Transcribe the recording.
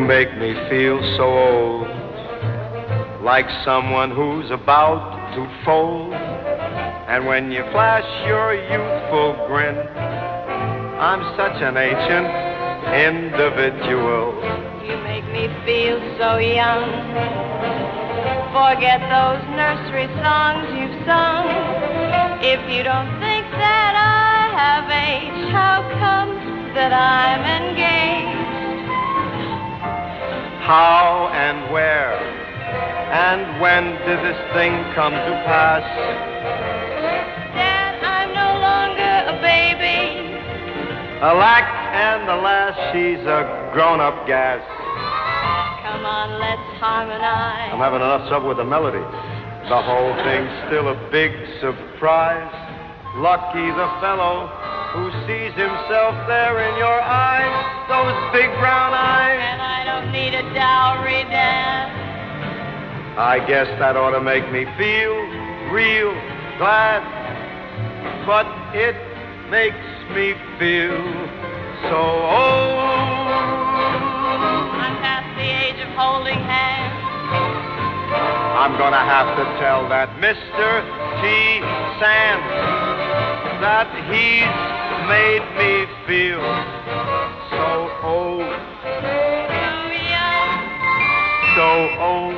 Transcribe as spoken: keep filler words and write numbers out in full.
make me feel so old, like someone who's about to fold. And when you flash your youthful grin, I'm such an ancient individual. You make me feel so young. Forget those nursery songs you've sung. If you don't think that I have age, how come that I'm engaged? How and where and when did this thing come to pass? Dad, I'm no longer a baby. Alack, and alas, she's a grown-up gas. Come on, let's harmonize. I'm having enough trouble with the melody. The whole thing's still a big surprise. Lucky the fellow who sees himself there in your eyes, those big brown eyes. And I don't need a dowry, Dad. I guess that ought to make me feel real glad, but it makes me feel so old. I'm past the age of holding hands. I'm gonna have to tell that Mister T. Sands that he's made me feel so old, So young, so old.